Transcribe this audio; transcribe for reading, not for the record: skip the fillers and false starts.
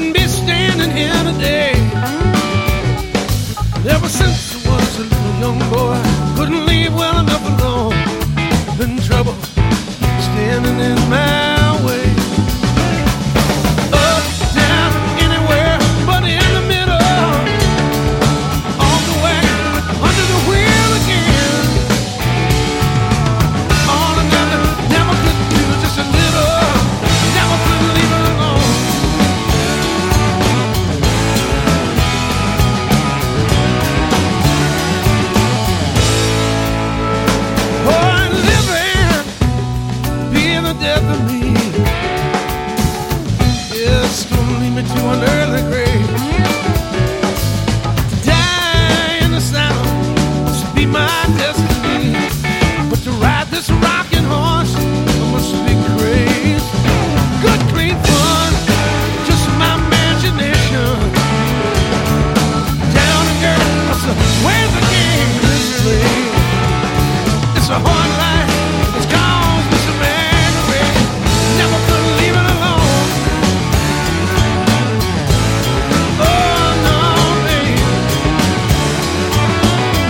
wouldn't be standing here today. Ever since I was a little young boy, couldn't leave well enough alone. In trouble, standing in my way. Up, down, anywhere, but in the middle. On the way, under the wheel again. All or nothing, never could do just a little. Never could leave it alone. Boy, living, being the death of me. It's gonna lead me to an earth